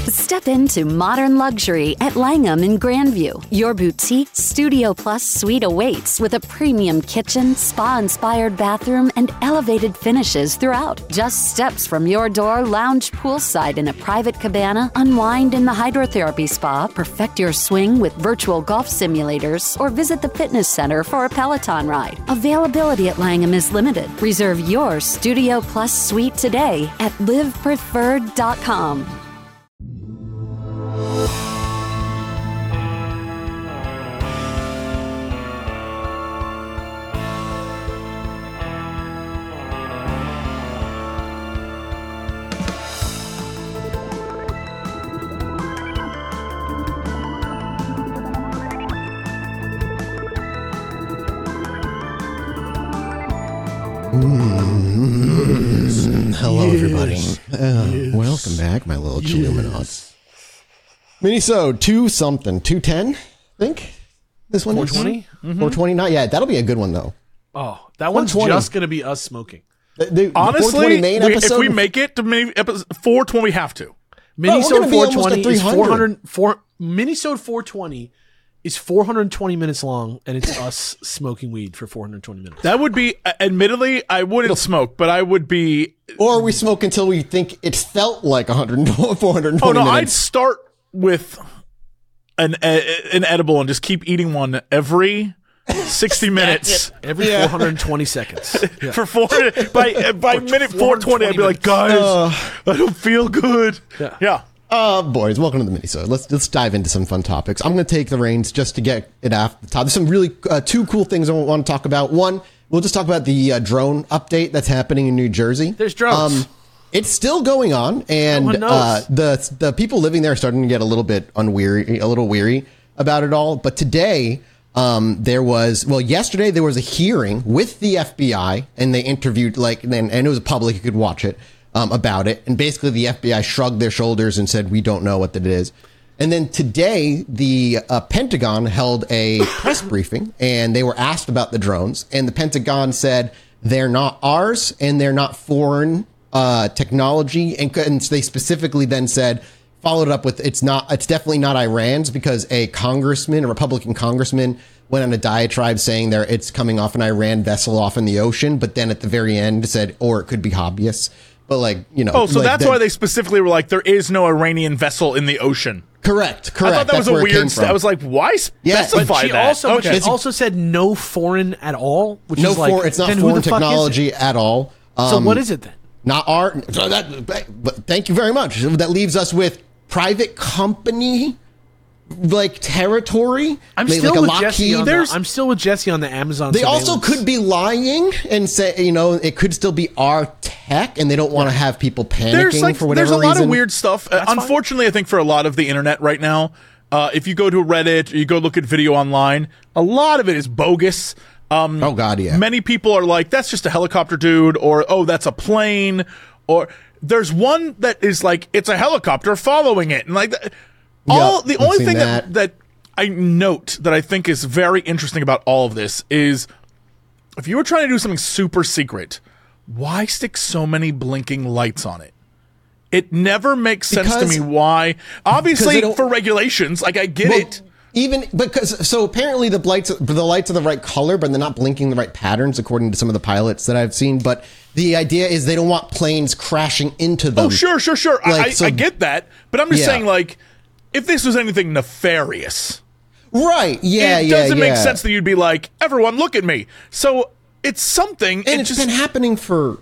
Step into modern luxury at Langham in Grandview. Your boutique Studio Plus suite awaits with a premium kitchen, spa-inspired bathroom, and elevated finishes throughout. Just steps from your door, lounge poolside in a private cabana, unwind in the hydrotherapy spa, perfect your swing with virtual golf simulators, or visit the fitness center for a Peloton ride. Availability at Langham is limited. Reserve your Studio Plus suite today at livepreferred.com. Hello, everybody. Welcome back, my little Chilluminauts. Minisode 210, I think. This one 420? is 420. Not yet. That'll be a good one, though. Oh, that one's just going to be us smoking. The Honestly, main if episode, we make it to episode 420, we have to. Minisode 420 is 300. Minisode 420 is 420 minutes long, and it's us smoking weed for 420 minutes. That would be, admittedly, I wouldn't smoke, but I would be. Or we smoke until we think it felt like 420 Oh, no, I'd minutes. start with an edible and just keep eating one every 60 minutes. Every 420 seconds. Yeah. For by minute 420, I'd be like, guys, I don't feel good. Yeah. Boys, welcome to the Minisode. Let's dive into some fun topics. I'm going to take the reins just to get it off the top. There's some really two cool things I want to talk about. One, we'll just talk about the drone update that's happening in New Jersey. There's drones. It's still going on, and the people living there are starting to get a little bit weary about it all. But today, yesterday there was a hearing with the FBI, and they interviewed and it was public; you could watch it. About it. And basically the FBI shrugged their shoulders and said, we don't know what that is. And then today, the Pentagon held a press briefing, and they were asked about the drones. And the Pentagon said they're not ours and they're not foreign technology. And they specifically then followed up with, it's definitely not Iran's, because a Republican congressman went on a diatribe saying it's coming off an Iran vessel off in the ocean. But then at the very end said, or it could be hobbyists. But that's why they specifically were like, there is no Iranian vessel in the ocean. Correct. I thought that was a weird. I was like, why specify that? But she also said no foreign at all, which is like, it's not foreign technology at all. So what is it then? Not our. So but thank you very much. That leaves us with private company territory. I'm still with Jesse on the Amazon. They also could be lying and say, it could still be our tech, and they don't want to have people panicking for whatever reason. There's a lot of weird stuff. Unfortunately, I think for a lot of the internet right now, if you go to Reddit or you go look at video online, a lot of it is bogus. Oh God, yeah. Many people are like, that's just a helicopter dude, or oh, that's a plane, or there's one that is like, it's a helicopter following it, and like. The only thing that I note that I think is very interesting about all of this is, if you were trying to do something super secret, why stick so many blinking lights on it? It never makes sense to me why. Obviously, for regulations, I get it. Apparently the lights are the right color, but they're not blinking the right patterns, according to some of the pilots that I've seen. But the idea is they don't want planes crashing into them. Oh, sure. I get that, but I'm just saying, if this was anything nefarious, right? It doesn't make sense that you'd be like, everyone, look at me. So it's something, and it's been happening for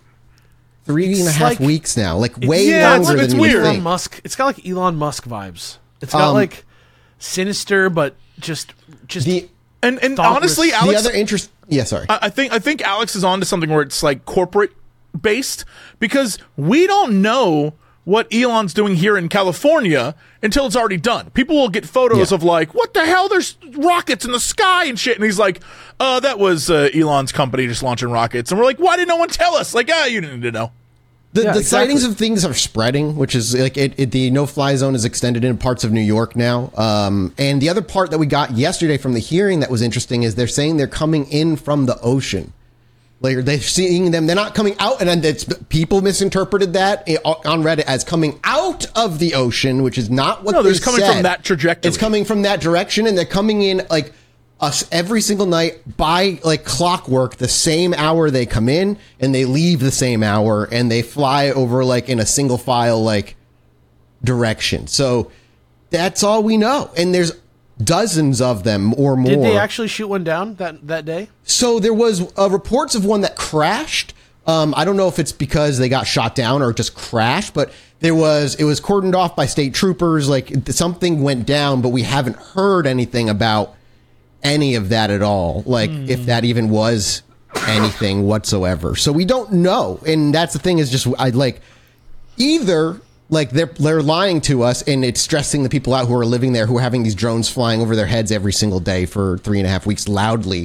3.5 weeks now, way longer than weird. you think. Elon Musk. It's got Elon Musk vibes. It's got sinister, but just and honestly, Alex. The other interest, sorry. I think Alex is onto something where it's corporate based, because we don't know what Elon's doing here in California until it's already done. People will get photos of what the hell? There's rockets in the sky and shit. And he's like, that was Elon's company just launching rockets. And we're like, why didn't no one tell us? You didn't need to know. The sightings of things are spreading, which is the no-fly zone is extended in parts of New York now. And the other part that we got yesterday from the hearing that was interesting is they're saying they're coming in from the ocean, Like they're seeing them. They're not coming out. And then people misinterpreted that on Reddit as coming out of the ocean, which is not what they said. No, they're coming from that trajectory. It's coming from that direction, and they're coming in like us every single night by like clockwork, the same hour they come in, and they leave the same hour, and they fly over like in a single file like direction. So that's all we know. And there's dozens of them or more. Did they actually shoot one down that day? So there was reports of one that crashed. I don't know if it's because they got shot down or just crashed, but it was cordoned off by state troopers. Like something went down, but we haven't heard anything about any of that at all. Like if that even was anything whatsoever. So we don't know. And that's the thing is just either like they're lying to us and it's stressing the people out who are living there, who are having these drones flying over their heads every single day for 3.5 weeks loudly.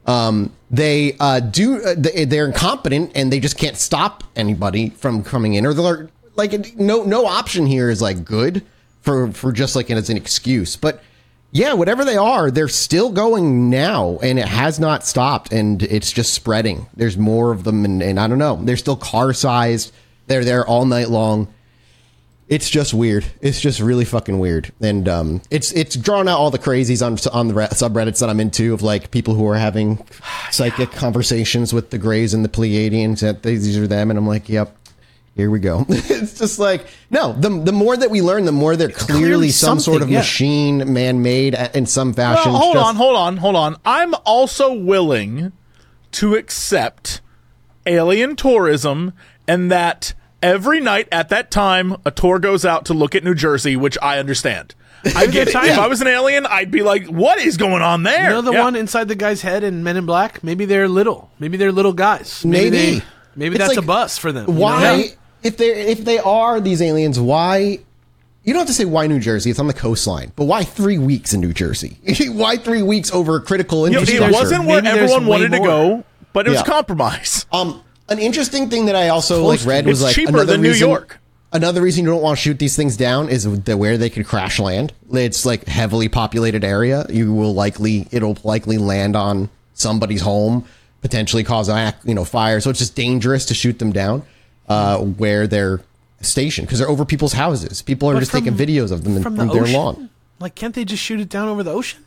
They're incompetent and they just can't stop anybody from coming in, or they're like no option here is like good for just like as an excuse. But yeah, whatever they are, they're still going now, and it has not stopped, and it's just spreading. There's more of them, and I don't know. They're still car-sized. They're there all night long. It's just weird. It's just really fucking weird. And it's drawn out all the crazies on the subreddits that I'm into, of like people who are having psychic conversations with the Greys and the Pleiadians, that these are them, and I'm like, yep. Here we go. It's just like, no, the more that we learn, the more they're clearly some sort of machine, man-made in some fashion. Well, hold on. I'm also willing to accept alien tourism, and that every night at that time, a tour goes out to look at New Jersey, which I understand. I get it. If I was an alien, I'd be like, what is going on there? You know the one inside the guy's head in Men in Black? Maybe they're little. Maybe they're little guys. Maybe that's like a bus for them. Why? If they are these aliens, why? You don't have to say why New Jersey. It's on the coastline. But why 3 weeks in New Jersey? Why 3 weeks over critical infrastructure? It wasn't where everyone wanted to go, but it was compromise. An interesting thing that I also read was it's cheaper than New York. Another reason you don't want to shoot these things down is where they could crash land. It's like heavily populated area. It'll likely land on somebody's home, potentially cause fire. So it's just dangerous to shoot them down where they're stationed, because they're over people's houses. People are just taking videos of them from their lawn. Like, can't they just shoot it down over the ocean?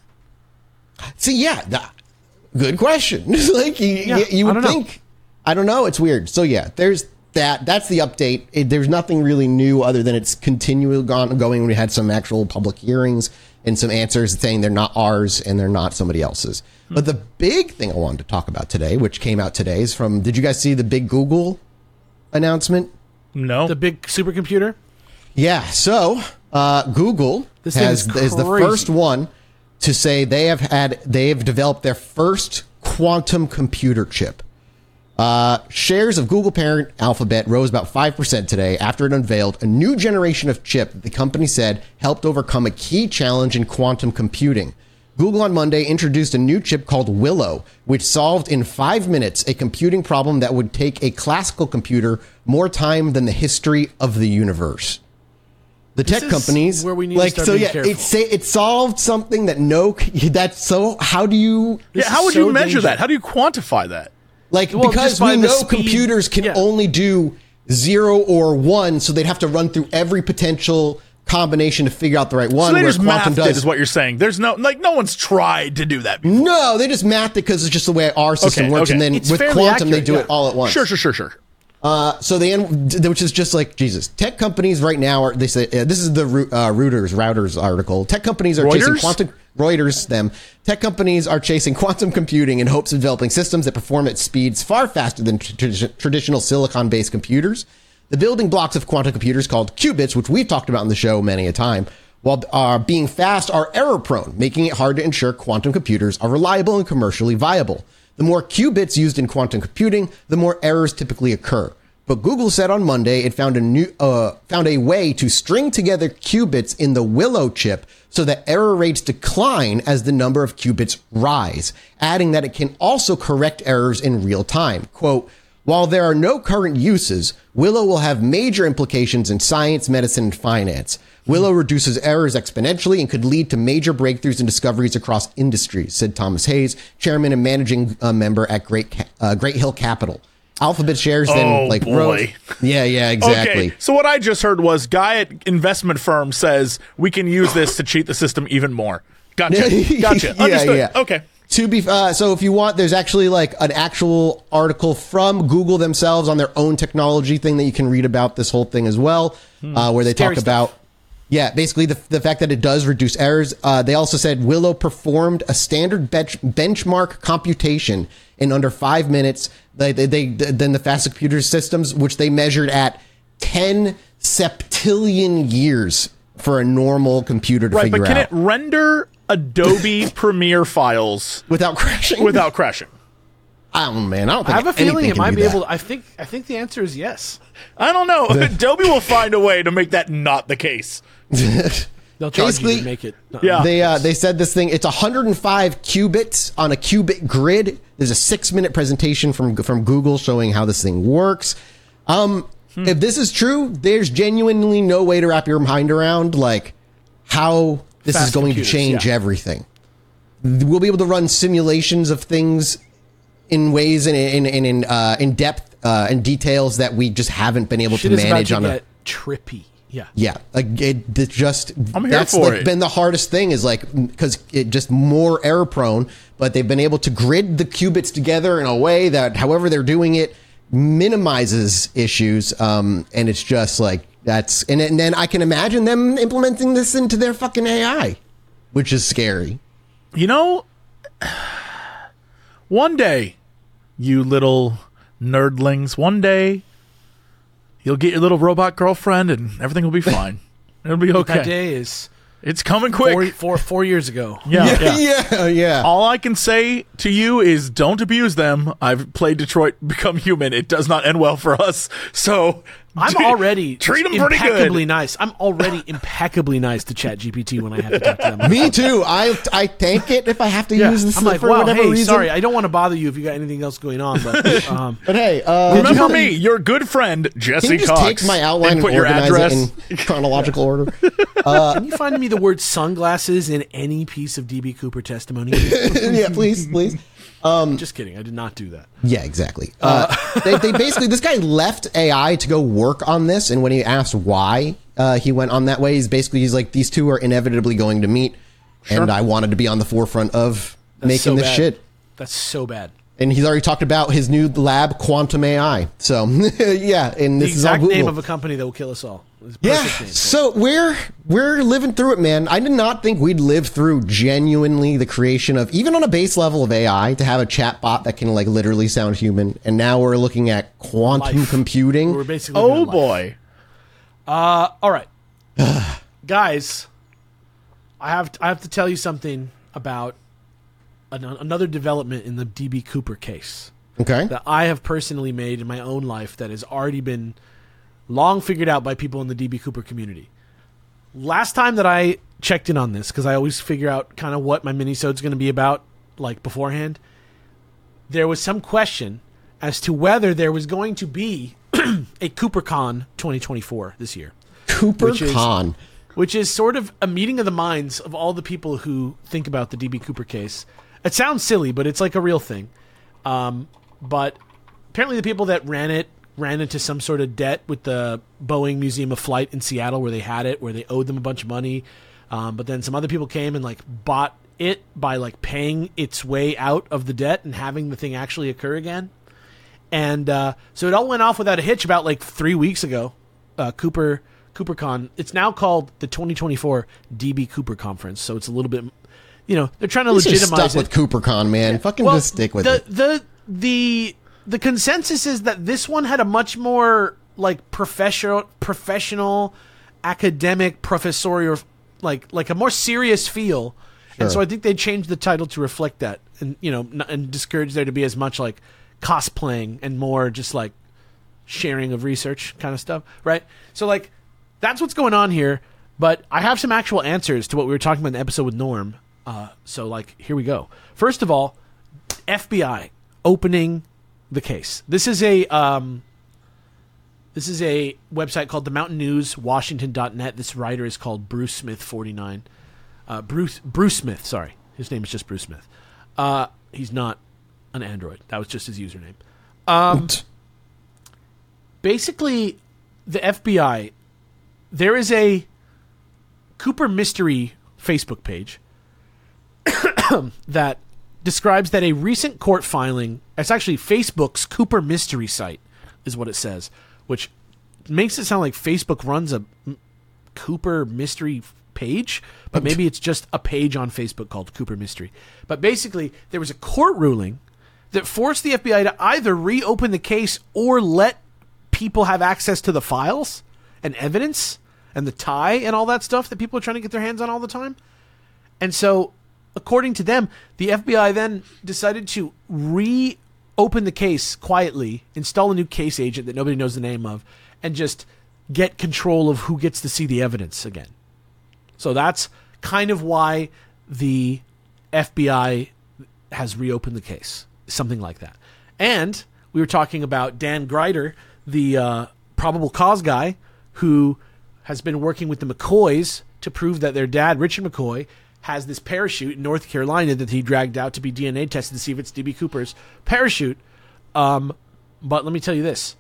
See, good question. Like you would think. I don't know. It's weird. So yeah, there's that. That's the update. There's nothing really new other than it's continually going. We had some actual public hearings and some answers saying they're not ours and they're not somebody else's. But the big thing I wanted to talk about today, which came out today, is from, did you guys see the big Google announcement? No. The big supercomputer? Yeah. So Google is the first one to say they've developed their first quantum computer chip. Shares of Google parent Alphabet rose about 5% today after it unveiled a new generation of chip that the company said helped overcome a key challenge in quantum computing. Google on Monday introduced a new chip called Willow, which solved in 5 minutes a computing problem that would take a classical computer more time than the history of the universe. The tech companies where we need to start being careful. It solved something that how do you? How would you measure that? How do you quantify that? Because we know computers can only do 0 or 1, so they'd have to run through every potential combination to figure out the right one. So they just mathed it, is what you're saying. There's no one's tried to do that before. No, they just mathed it because it's just the way our system works, and then with quantum they do it all at once. Sure. So which is just like Jesus. Tech companies right now they say this is the Reuters article. Tech companies are chasing quantum. Tech companies are chasing quantum computing in hopes of developing systems that perform at speeds far faster than traditional silicon-based computers. The building blocks of quantum computers, called qubits, which we've talked about in the show many a time, while being fast, are error-prone, making it hard to ensure quantum computers are reliable and commercially viable. The more qubits used in quantum computing, the more errors typically occur. But Google said on Monday it found a way to string together qubits in the Willow chip so that error rates decline as the number of qubits rise, adding that it can also correct errors in real time. Quote, while there are no current uses, Willow will have major implications in science, medicine, and finance. Willow reduces errors exponentially and could lead to major breakthroughs and discoveries across industries, said Thomas Hayes, chairman and managing member at Great Hill Capital. Alphabet shares then boy. Yeah, exactly. Okay, so what I just heard was guy at investment firm says we can use this to cheat the system even more. Gotcha. Understood. Yeah. Okay. To be so if you want, there's actually like an actual article from Google themselves on their own technology thing that you can read about this whole thing as well, where they Scary talk about basically the fact that it does reduce errors. They also said Willow performed a standard benchmark computation in under 5 minutes. Then the fastest computer systems, which they measured at 10 septillion years for a normal computer to figure out. Right, but can it render Adobe Premiere files without crashing? I don't know, man. I don't think I have a feeling it might be that. able to, I think the answer is yes. I don't know. Adobe will find a way to make that not the case. They'll charge you to make it. Yeah. They said this thing, it's 105 qubits on a qubit grid. There's a 6-minute presentation from Google showing how this thing works. If this is true, there's genuinely no way to wrap your mind around like how this is going to change everything. We'll be able to run simulations of things in ways in depth and details that we just haven't been able to manage on a trippy. Yeah. I'm here that's for it. Been the hardest thing is like, because it just more error prone, but they've been able to grid the qubits together in a way that however they're doing it minimizes issues. And it's just like, and then I can imagine them implementing this into their fucking AI, which is scary. You know, one day, you little nerdlings, one day, you'll get your little robot girlfriend and everything will be fine. It'll be okay. That day is... It's coming quick. 4 years ago. Yeah. All I can say to you is don't abuse them. I've played Detroit Become Human. It does not end well for us. So... I'm already treat them pretty impeccably good. nice. I'm already impeccably nice to ChatGPT when I have to talk to them. Me too. I thank it if I have to use this I'm like, for wow, whatever reason. Sorry, I don't want to bother you if you got anything else going on. But, but hey, remember me, your good friend Jesse can you just Cox. take my outline and put your organize address it in chronological order? Can you find me the word sunglasses in any piece of DB Cooper testimony? Yeah, please. Just kidding. I did not do that. Yeah, exactly. They basically, this guy left AI to go work on this, and when he asked why he went on that way, he's like, these two are inevitably going to meet, and I wanted to be on the forefront of making this shit. That's so bad. And he's already talked about his new lab, Quantum AI. So, yeah, and this The exact is all name of a company that will kill us all. Yeah, so we're living through it, man. I did not think we'd live through genuinely the creation of, even on a base level of AI, to have a chat bot that can like literally sound human. And now we're looking at quantum computing. We're basically boy. All right, guys, I have to tell you something about another development in the DB Cooper case. Okay. That I have personally made in my own life that has already been long figured out by people in the DB Cooper community. Last time that I checked in on this, because I always figure out kind of what my minisode's going to be about, like beforehand, there was some question as to whether there was going to be a CooperCon 2024 this year. CooperCon. Which is sort of a meeting of the minds of all the people who think about the DB Cooper case. It sounds silly, but it's like a real thing. But apparently the people that ran into some sort of debt with the Boeing Museum of Flight in Seattle where they had it, where they owed them a bunch of money. But then some other people came and like bought it by like paying its way out of the debt and having the thing actually occur again. And so it all went off without a hitch about like 3 weeks ago. CooperCon. It's now called the 2024 DB Cooper Conference. So it's a little bit, they're trying to legitimize it. With CooperCon, man. Yeah. Fucking just stick with it. The consensus is that this one had a much more like professional, academic, professorial, like a more serious feel. Sure. And so I think they changed the title to reflect that, and and discourage there to be as much like cosplaying and more just like sharing of research kind of stuff, right? So like that's what's going on here. But I have some actual answers to what we were talking about in the episode with Norm. So like here we go. First of all, FBI opening the case. This is This is a website called the Mountain News, Washington.net. This writer is called Bruce Smith 49. Bruce Smith, sorry. His name is just Bruce Smith. He's not an android. That was just his username. Basically, the FBI, there is a Cooper Mystery Facebook page that describes that a recent court filing, it's actually Facebook's Cooper Mystery site, is what it says, which makes it sound like Facebook runs a Cooper Mystery page, but maybe it's just a page on Facebook called Cooper Mystery. But basically, there was a court ruling that forced the FBI to either reopen the case or let people have access to the files and evidence and the tie and all that stuff that people are trying to get their hands on all the time. And so, according to them, the FBI then decided to reopen the case quietly, install a new case agent that nobody knows the name of, and just get control of who gets to see the evidence again. So that's kind of why the FBI has reopened the case. Something like that. And we were talking about Dan Greider, the probable cause guy, who has been working with the McCoys to prove that their dad, Richard McCoy, has this parachute in North Carolina that he dragged out to be DNA tested to see if it's D.B. Cooper's parachute. But let me tell you this.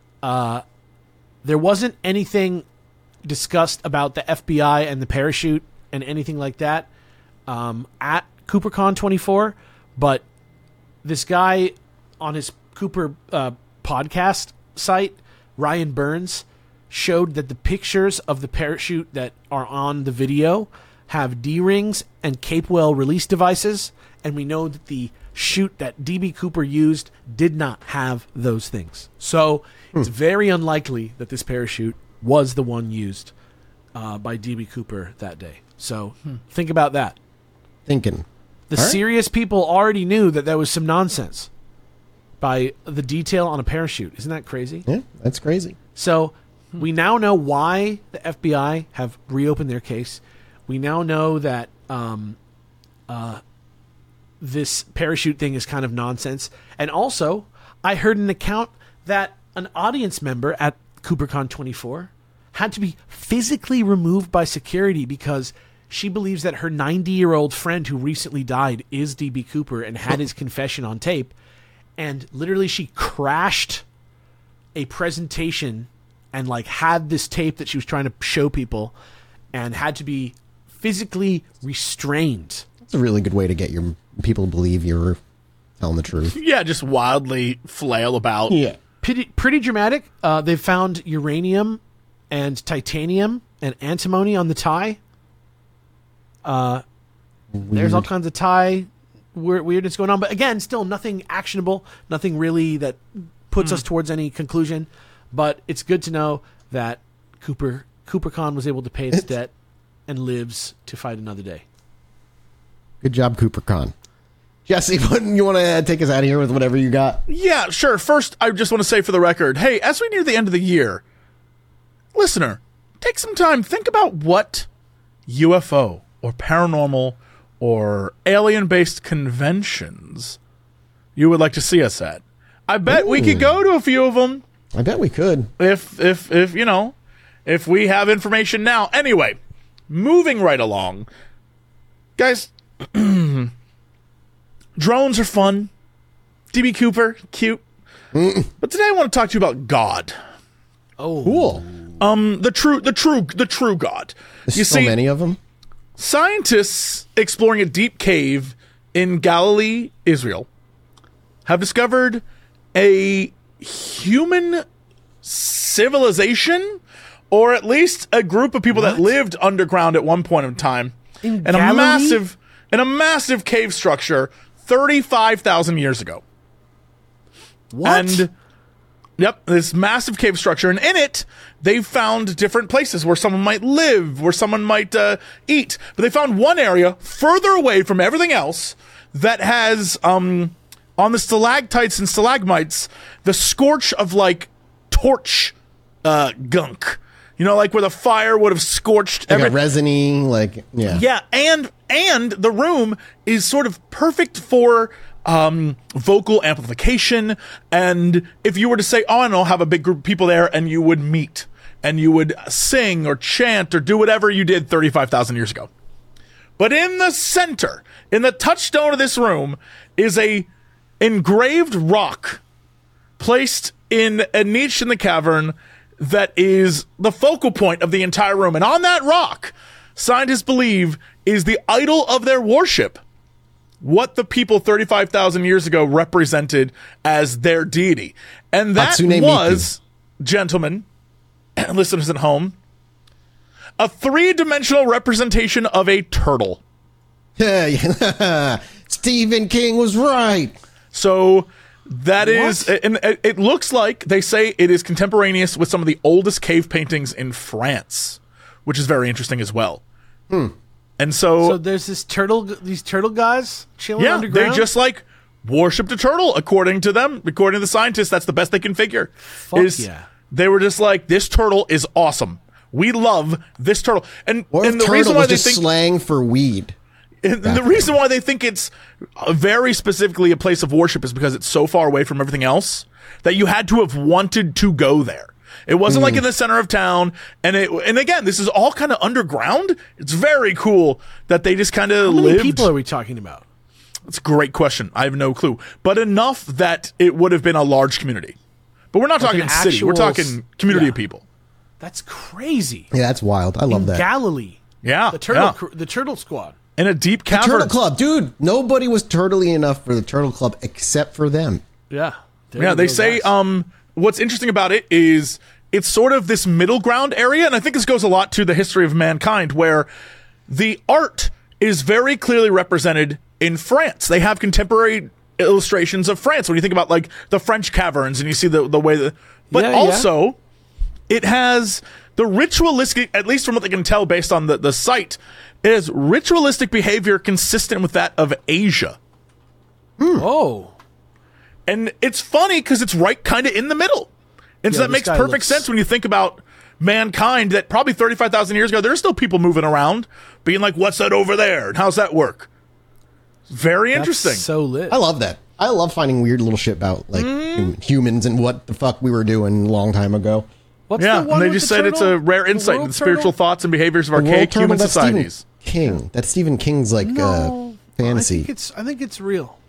There wasn't anything discussed about the FBI and the parachute and anything like that at CooperCon 24, but this guy on his Cooper podcast site, Ryan Burns, showed that the pictures of the parachute that are on the video have D-rings and Capewell release devices, and we know that the chute that D.B. Cooper used did not have those things. So it's very unlikely that this parachute was the one used by D.B. Cooper that day. So think about that. Thinking. The serious people already knew that there was some nonsense by the detail on a parachute. Isn't that crazy? Yeah, that's crazy. So we now know why the FBI have reopened their case. We now know that this parachute thing is kind of nonsense. And also, I heard an account that an audience member at CooperCon 24 had to be physically removed by security because she believes that her 90-year-old friend who recently died is D.B. Cooper and had his confession on tape. And literally she crashed a presentation and had this tape that she was trying to show people and had to be physically restrained. That's a really good way to get your people to believe you're telling the truth. Yeah, just wildly flail about. Yeah. Pretty dramatic. They've found uranium and titanium and antimony on the tie. There's all kinds of tie weirdness going on, but again, still nothing actionable, nothing really that puts us towards any conclusion. But it's good to know that CooperCon was able to pay its debt and lives to fight another day. Good job, CooperCon. Jesse, you want to take us out of here with whatever you got? Yeah, sure. First, I just want to say for the record, hey, as we near the end of the year, listener, take some time, think about what UFO or paranormal or alien-based conventions you would like to see us at. I bet we could go to a few of them. I bet we could. If we have information now. Anyway, moving right along. Guys, drones are fun. D.B. Cooper, cute. But today I want to talk to you about God. Oh, cool. The true God. There's so many of them. Scientists exploring a deep cave in Galilee, Israel, have discovered a human civilization, or at least a group of people that lived underground at one point in time, in a massive cave structure 35,000 years ago. What? And yep, this massive cave structure, and in it, they found different places where someone might live, where someone might eat. But they found one area further away from everything else that has, on the stalactites and stalagmites, the scorch of, torch gunk. You know, where the fire would have scorched everything. Like a resiny, yeah. Yeah, and the room is sort of perfect for vocal amplification. And if you were to say, oh, I don't know, have a big group of people there, and you would meet and you would sing or chant or do whatever you did 35,000 years ago. But in the center, in the touchstone of this room, is a engraved rock placed in a niche in the cavern that is the focal point of the entire room. And on that rock, scientists believe, is the idol of their worship. What the people 35,000 years ago represented as their deity. And that Hatsune was, gentlemen, listeners at home, a three-dimensional representation of a turtle. Stephen King was right. So that is, and it looks like they say it is contemporaneous with some of the oldest cave paintings in France, which is very interesting as well. And so there's these turtle guys chilling underground. They just like worshipped a turtle, according to them, according to the scientists. That's the best they can figure. They were just like, this turtle is awesome. We love this turtle. And the reason why they think slang for weed. And the reason why they think it's very specifically a place of worship is because it's so far away from everything else that you had to have wanted to go there. It wasn't like in the center of town. And again, this is all kind of underground. It's very cool that they just kind of lived. How many people are we talking about? That's a great question. I have no clue. But enough that it would have been a large community. But we're not talking city. We're talking community of people. That's crazy. Yeah, that's wild. I love that. Galilee. Yeah. The Turtle Squad. In a deep cavern. The Turtle Club. Dude, nobody was turtly enough for the Turtle Club except for them. Yeah. They say what's interesting about it is it's sort of this middle ground area, and I think this goes a lot to the history of mankind, where the art is very clearly represented in France. They have contemporary illustrations of France when you think about like the French caverns and you see the way that, but also it has the ritualistic, at least from what they can tell based on the site, it has ritualistic behavior consistent with that of Asia. Oh. And it's funny because it's right kind of in the middle. And so that makes perfect sense when you think about mankind, that probably 35,000 years ago, there's still people moving around being like, what's that over there? And how's that work? Very interesting. That's so lit. I love that. I love finding weird little shit about like humans and what the fuck we were doing a long time ago. What's the one and they with just the said turtle? it's a rare insight into the spiritual thoughts and behaviors of archaic human societies. That's Stephen King's like fantasy. I think it's real.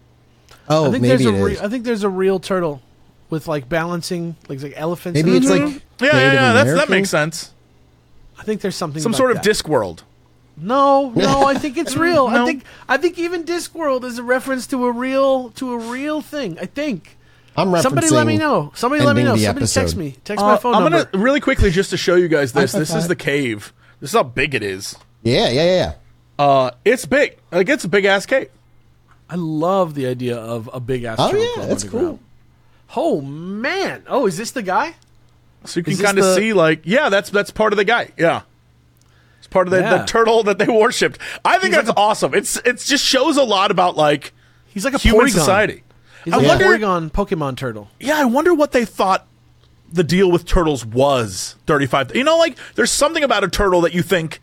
Oh, maybe it is. I think there's a real turtle with like balancing like elephants. Maybe it's like that makes sense. I think there's something. Some sort of Discworld. No, I think it's real. No. I think even Discworld is a reference to a real thing. I think. I'm referencing. Somebody let me know. Somebody text me. Text my phone number. I'm gonna really quickly just to show you guys this. This is the cave. This is how big it is. Yeah. It's big. Like it's a big ass cave. I love the idea of a big ass. Oh yeah, that's cool. Oh man! Oh, is this the guy? So you can kind of see, like, that's part of the guy. Yeah, it's part of the turtle that they worshipped. I think that's awesome. It just shows a lot about like he's like a human Porygon. Society. He's like a Porygon Pokemon turtle. Yeah, I wonder what they thought the deal with turtles was. 35. You know, like there's something about a turtle that you think,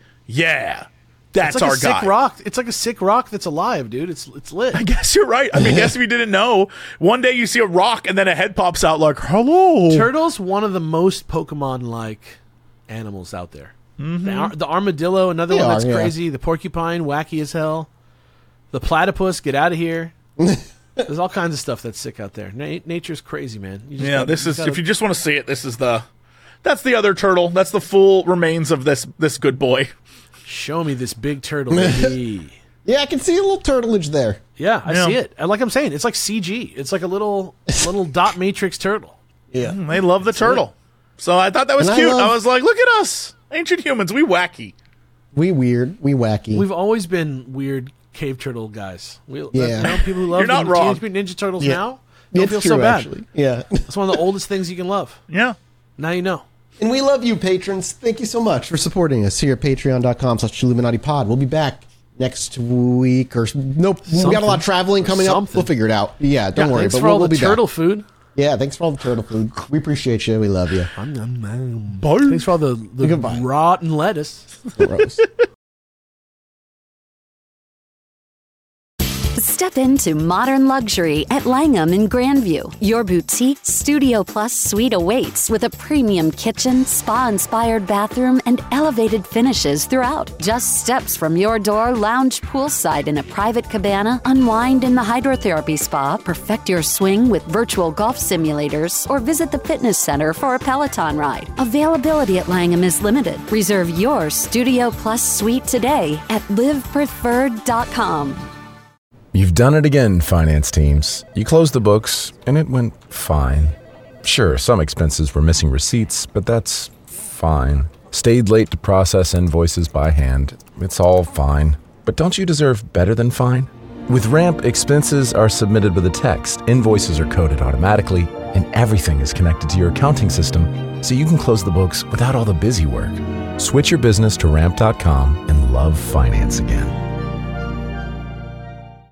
that's our guy. Sick rock. It's like a sick rock that's alive, dude. It's lit. I guess you're right. I mean, I guess if you didn't know, one day you see a rock and then a head pops out like, hello. Turtle's one of the most Pokemon-like animals out there. Mm-hmm. The armadillo, another one that's crazy. The porcupine, wacky as hell. The platypus, get out of here. There's all kinds of stuff that's sick out there. Nature's crazy, man. If you just want to see it, that's the other turtle. That's the full remains of this good boy. Show me this big turtle, baby. Yeah, I can see a little turtleage there. Yeah, I see it. And like I'm saying, it's like CG. It's like a little dot matrix turtle. Yeah. They love the turtle. So I thought that was cute. I was like, look at us. Ancient humans. We wacky. We weird. We wacky. We've always been weird cave turtle guys. People who love You're not wrong. Teenage Mutant Ninja Turtles now don't feel so bad. Actually. Yeah. It's one of the oldest things you can love. Yeah. Now you know. And we love you, patrons. Thank you so much for supporting us here at patreon.com/ChilluminatiPod. We'll be back next week. We got a lot of traveling coming up. We'll figure it out. Yeah, don't worry. Thanks for all the turtle food. Yeah, thanks for all the turtle food. We appreciate you. We love you. Thanks for all the rotten lettuce. Gross. Step into modern luxury at Langham in Grandview. Your boutique Studio Plus suite awaits with a premium kitchen, spa-inspired bathroom, and elevated finishes throughout. Just steps from your door, lounge poolside in a private cabana, unwind in the hydrotherapy spa, perfect your swing with virtual golf simulators, or visit the fitness center for a Peloton ride. Availability at Langham is limited. Reserve your Studio Plus suite today at livepreferred.com. You've done it again, finance teams. You closed the books, and it went fine. Sure, some expenses were missing receipts, but that's fine. Stayed late to process invoices by hand. It's all fine. But don't you deserve better than fine? With Ramp, expenses are submitted with a text, invoices are coded automatically, and everything is connected to your accounting system, so you can close the books without all the busy work. Switch your business to Ramp.com and love finance again.